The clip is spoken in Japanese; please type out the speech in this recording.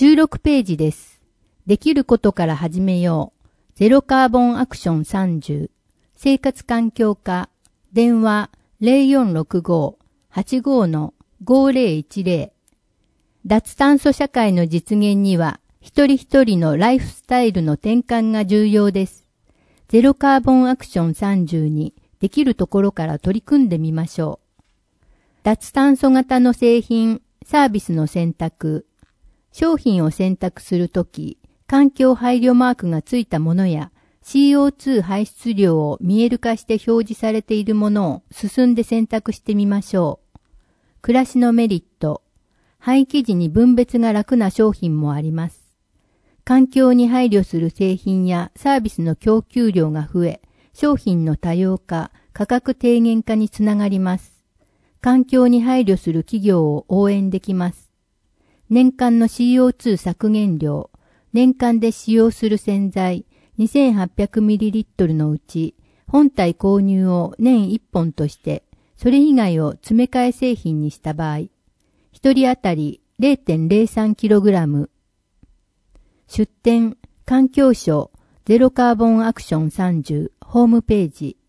16ページです。できることから始めよう。ゼロカーボンアクション30。生活環境課。電話 0465-85-5010。脱炭素社会の実現には、一人一人のライフスタイルの転換が重要です。ゼロカーボンアクション30にできるところから取り組んでみましょう。脱炭素型の製品、サービスの選択。商品を選択するとき、環境配慮マークがついたものや CO2 排出量を見える化して表示されているものを進んで選択してみましょう。暮らしのメリット。廃棄時に分別が楽な商品もあります。環境に配慮する製品やサービスの供給量が増え、商品の多様化、価格低減化につながります。環境に配慮する企業を応援できます。年間の CO2 削減量、年間で使用する洗剤 2800ml のうち、本体購入を年1本として、それ以外を詰め替え製品にした場合、1人当たり 0.03kg。出典、環境省ゼロカーボンアクション30ホームページ。